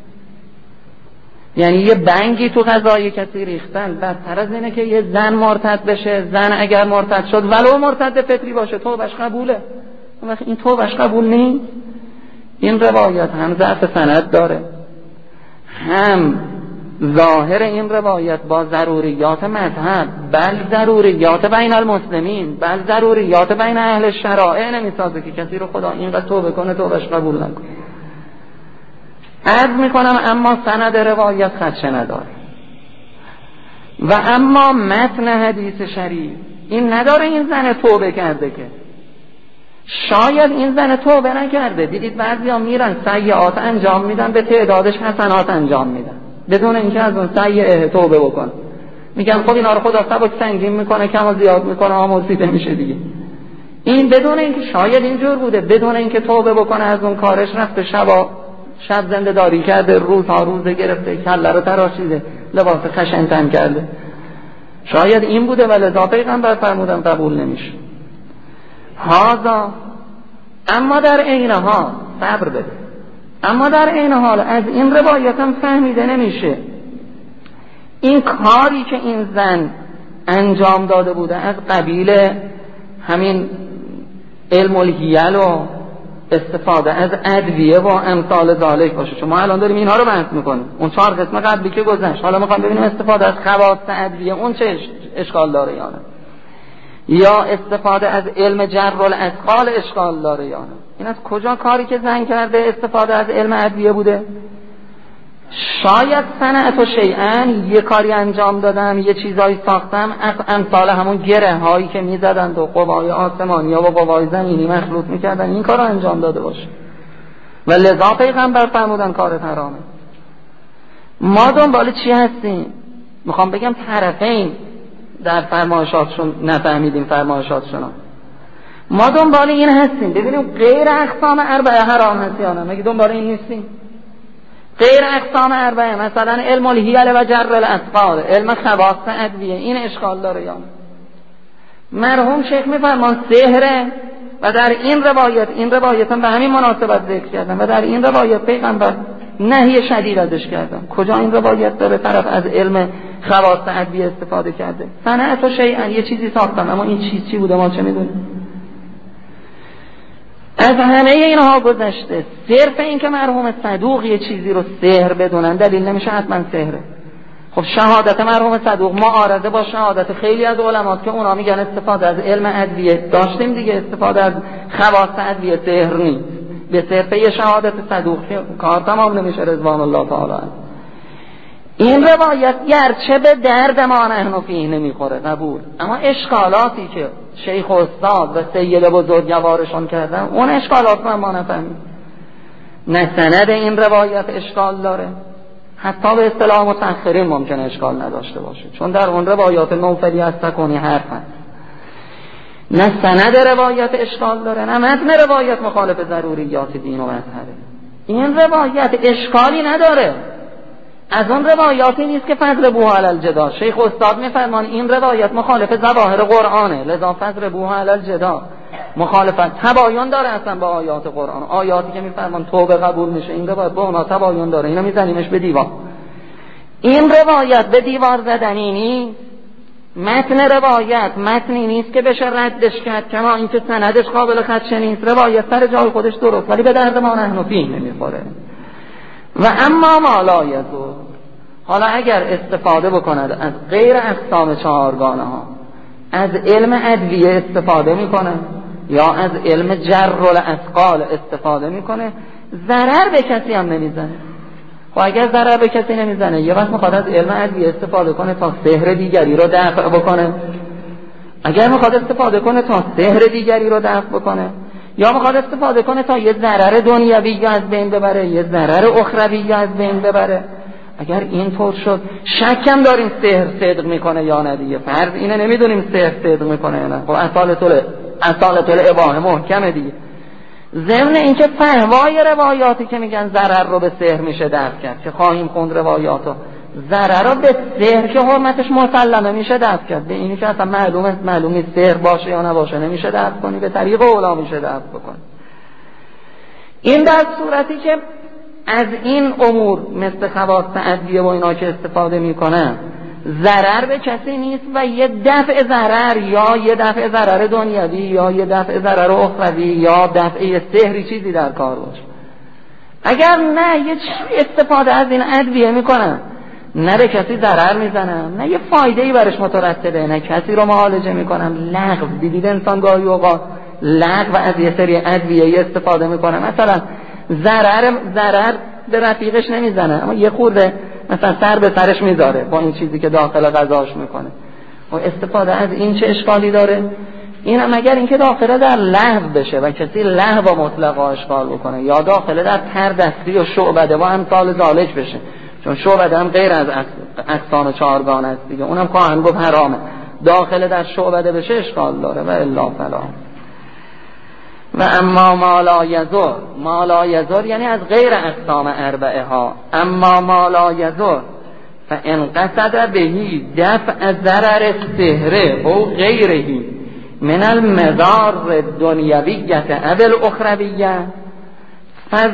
Speaker 2: یعنی یه بنگی تو غذای کسی ریختن بدتر از اینه که یه زن مرتد بشه؟ زن اگر مرتد شد ولو مرتد فطری باشه توبهش قبوله، وقتی این توبهش قبول نیست. این روایت هم ضعف سند داره، هم ظاهر این روایت با ضروریات مذهب بل ضروریات بین المسلمین بل ضروریات بین اهل شرائع نمیسازه که کسی رو خدا اینقدر توبه کنه توبهش قبول نکنه. عرض میکنم اما سند روایت خدشه نداره و اما متن حدیث شریف این نداره این زن توبه کرده که. شاید این زن توبه نکرده. دیدید بعضیا میرن سیئات انجام میدن، به تعدادش حسنات انجام میدن بدون اینکه از اون سیئه توبه بکن. میگن خب اینا رو خدا سبک سنگین میکنه، کم و زیاد میکنه، آمرزیده میشه دیگه. این بدون اینکه شاید اینجور بوده، بدون اینکه توبه بکنه از اون کارش رفته شبا شب زنده داری کرده، روزها روزه گرفته، کله رو تراشیده، لباس خشن تن کرده. شاید این بوده ولی لذا پیغمبر فرمودن قبول نمیشه. هذا اما در عینها صبر بده. اما در این حال از این روایت هم فهمیده نمیشه این کاری که این زن انجام داده بوده از قبیل همین علم الحیل و استفاده از ادویه و امثال ذالک باشه. چون ما الان داریم اینها رو بحث میکنیم. اون چهار قسم قبلی که گذشت، حالا میخوام ببینیم استفاده از خواص ادویه اون چه اشکال داره یا نه، یا استفاده از علم جر الاثقال اشکال داره یا نه. این از کجا کاری که زن کرده استفاده از علم ادویه بوده؟ شاید صنعت و شیئن یه کاری انجام دادم، یه چیزایی ساختم از امثال همون گره هایی که میزدند و قوای آسمانی و قوای زمینی مخلوط میکردن، این کار رو انجام داده باشه و لذا پیغمبر فرمودن کار حرامه. ما دنبال چی هستیم؟ میخوام بگم طرفین در فرمایشاتشون نفهمیدیم فرمایشاتشون. ما دنبال این هستیم ببینیم غیر اقسام اربعه حرام هست یا نه. مگه دنبال این نیستیم؟ غیر اقسام اربعه مثلا علم الحیل و جر الاثقال، علم خواص ادویه، این اشکال داره یا نه؟ مرحوم شیخ میفرمان سحره و در این روایت، این روایت هم به همین مناسبت ذکر کردم، و در این روایت پیغمبر نهی شدید ازش کردم. کجا این روایت داره طرف از علم خواص ادویه استفاده کرده؟ صنعت و شیئا یه چیزی ساختن، اما این چیز چی بوده ما چه میدونیم؟ از همه اینها گذشته. صرف این که مرحوم صدوق یه چیزی رو سحر بدونن دلیل نمیشه حتما سحره. خب شهادت مرحوم صدوق معارضه با شهادت خیلی از علمات که اونا میگن استفاده از علم ادویه داشتیم دیگه، استفاده از خواص ادویه سحر نیست. به صرف یه شهادت صدوق کار تمام نمیشه رضوان الله تعالی. این روایت گرچه به درد ما نحن فیه نمیخوره قبول، اما اشکالاتی که شیخ و استاد و سید بزرگوارشون کردن اون اشکالات من ما نفهمیم. نه سند این روایت اشکال داره، حتی به اصطلاح متأخرین ممکنه اشکال نداشته باشه، چون در اون روایات نوفلی از تکونی حرف هست. نه سند روایت اشکال داره، نه متن روایت مخالف ضروریات دین و مذهبه. این روایت اشکالی نداره، از اون روایاتی نیست که فضل بوها علی الجدا. شیخ استاد میفرمان این روایت مخالف ظواهر قرآنه، لذا فضل بوها علی الجدا مخالفت تباین داره اصلا با آیات قرآن. آیاتی که میفرمان توبه قبول میشه، این روایت با اونا تباین داره، اینا میزنیمش به دیوار. این روایت به دیوار زدنی نیست، متن روایت متنی نیست که بشه ردش کرد، کما اینکه سندش قابل خدشه نیست. روایت سر جای خودش درست ولی به درد ما نحن فیه نمیخوره. و اما ما لا یزور، حالا اگر استفاده بکند از غیر اقسام چهارگانه ها، از علم ادویه استفاده میکنه یا از علم جر الاثقال استفاده میکنه، ضرر به کسی هم نمیزنه. و اگر ضرر به کسی نمیزنه، یه وقت میخواد از علم ادویه استفاده کنه تا سحر دیگری رو دفع بکنه، اگر میخواد استفاده کنه تا سحر دیگری رو دفع بکنه، یا میخواد استفاده کنه تا یه ضرر دنیوی از بین ببره، یه ضرر اخروی از بین ببره. اگر اینطور شد شکم داریم سحر صدق میکنه یا نه دیگه. فرض اینه نمیدونیم سحر صدق میکنه یا نه. خب اصالة اصالة الاباحه محکمه دیگه. ضمن اینکه فهوای روایاتی که میگن ضرر رو به سحر میشه دفع کرد، که خواهیم خوند روایاتو، ضرر رو به سحر که حرمتش مسلمه میشه دفع کرد. به اینی که اصلا معلومه معلومی سحر باشه یا نباشه نمیشه دفع کنی، به طریق اولا میشه دفع بکنی. این در صورتی که از این امور مثل خواص ادویه و اینا که استفاده میکنن ضرر به کسی نیست و یه دفع ضرر یا یه دفع ضرر دنیوی یا یه دفع ضرر اخروی یا دفع سحری چیزی در کار باشه. اگر نه یه استفاده از این ادویه میکنن، نه به کسی ضرر میزنم، نه یه فایده ای برش مترتبه، نه کسی رو معالجه میکنم، لغو دیدید انسان گاهی اوقات لغو از یه سری ادویه استفاده میکنه، مثلا ضرر ضرر به رفیقش نمیزنه اما یه خورده مثلا سر به سرش میذاره با این چیزی که داخل غذاش میکنه. و استفاده از این چه اشکالی داره؟ این هم اگر اینکه داخله در لهو بشه و کسی لهو مطلقا اشغال بکنه، یا داخله در تردستی و شعبده و امثال ذالک بشه، چون شعبده هم غیر از اقسام چهارگان است دیگه، اونم خواهن گفت حرامه، داخله در شعبده بشه اشکال داره و الا فلا. و اما ما لا یزور، ما لا یزور یعنی از غیر اقسام اربعه ها. اما ما لا یزور فان قصد بهی دفع ضرر السحر او غیره من المضار الدنیویه او الاخرویه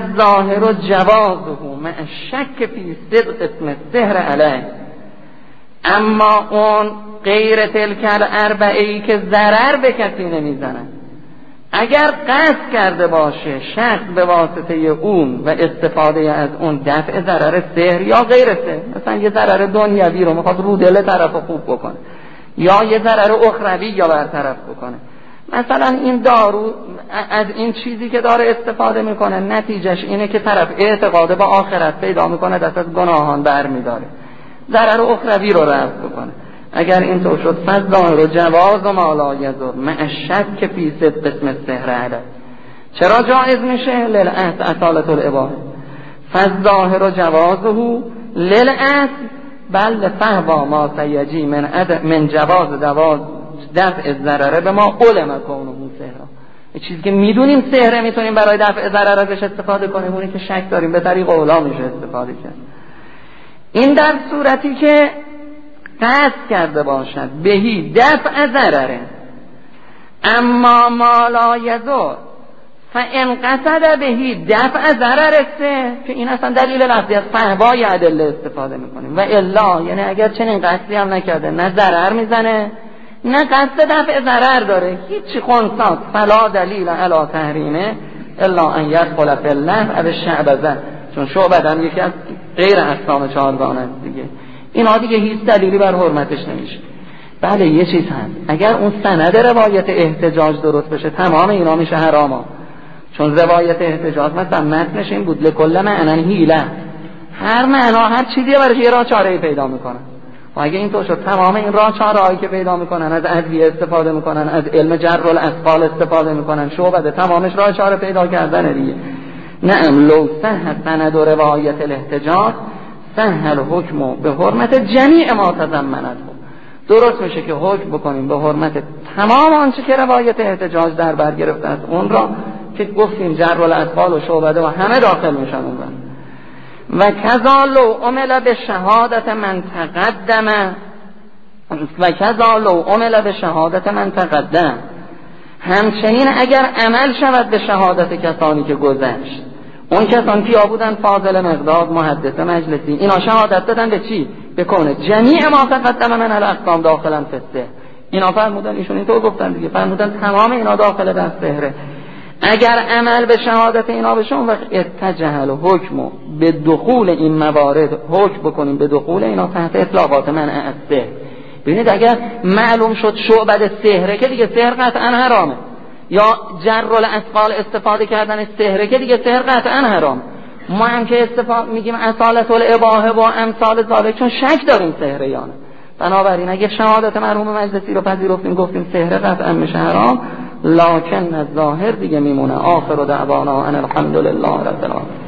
Speaker 2: فالظاهر جوازه مع الشک فی صدق اسم السحر علیه اما اون غیر تلک الاربعه‌ای که ضرر به کسی نمیزنه، اگر قصد کرده باشه شخص به واسطه اون و استفاده از اون دفع ضرر سحر یا غیر سحر، مثلا یه ضرر دنیوی رو میخواد رو دل طرف خوب بکنه یا یه ضرر اخروی یا برطرف بکنه، مثلا این دارو از این چیزی که داره استفاده میکنه نتیجهش اینه که طرف اعتقاد به آخرت پیدا میکنه، دست از گناهان برمیداره، ضرر اخروی رو رفع بکنه. اگر این طور شد فظاهر و جواز و مالا یزر مع شک فی صدق اسم السحر علیه. چرا جایز میشه؟ للعهد اصالت الاباحه. فظاهر و جوازه للعهد بل فهوا ما سیجی من, من جواز جواز دفع ضرره به ما علم کونه سحر، یه چیزی که میدونیم سحره میتونیم برای دفع ضرر ازش استفاده کنیم، اونی که شک داریم به طریق اولا میشه استفاده کرد. این در صورتی که قصد کرده باشد بهی دفع ضرره. اما ما لا یضر فان قصد بهی دفع ضرر سه، که این اصلا دلیل لفظی از فهوای ادله استفاده میکنیم، و الا یعنی اگر چنین قصدی هم نکرده، نه ضرر میزنه نه قصد دفع ضرر داره، هیچی خنثات فلا دلیل علی تحریمه الا ان یدخل فی اللهو او الشعبذه، چون شعبده هم یکی از غیر اقسام چهارگانه است دیگه، اینا دیگه هیچ دلیلی بر حرمتش نمیشه. بله یه چیز هست، اگر اون سند روایت احتجاج درست بشه تمام اینا میشه حراما، چون روایت احتجاج مثلا متنش این بود لکل معنی حیله، هر معنا هر چیزی برای یه راه چاره‌ای پیدا میکنن، و اگه این طور شد تمام این راه چاره‌ای که پیدا میکنن، از ادویه استفاده میکنن، از علم جر الاثقال استفاده میکنن، شعبده تمامش راه چاره پیدا کردن دیگه. نعم لو صح سند و روایت الاحتجاج صح الحکم به حرمت جمیع ما تضمنته، درست میشه که حکم بکنیم به حرمت تمام آنچه که روایت احتجاج در بر گرفته است، اون را که گفتیم جر الاثقال و شعبده و همه داخل میشن اون را. و کذا لو عمل به شهادت من تقدم و کذا لو عمل به شهادت من تقدم، همچنین اگر عمل شود به شهادت کسانی که گذشت، اون کسان کیا بودن؟ فاضل مقداد، محدث مجلسی، اینا شهادت دادن به چی؟ به کونه جمیع ما تقدم من الاقسام داخلا فسته، اینا فرمودن، ایشون اینطور گفتن دیگه، فرمودن تمام اینا داخل در سحره. اگر عمل به شهادت اینا بشه اون وقت اتجهل حکم به دخول این موارد، حکم بکنیم به دخول اینا تحت اطلاقات منع از سحر. ببینید اگر معلوم شد شعبده سحره که دیگه سحر قطعا حرامه، یا جر الاثقال استفاده کردن سحره که دیگه سحر قطعا حرام. ما هم که استفاده میگیم اصالت الاباحه و امثال ذالک، چون شک داریم سحره یا نه. بنابراین اگه شهادت مرحوم مجلسی رو پذیرفتیم گفتیم سحره قطعا میشه حرام، لکن ظاهر دیگه میمونه. آخر دعوانا ان الحمد لله رب العالمین.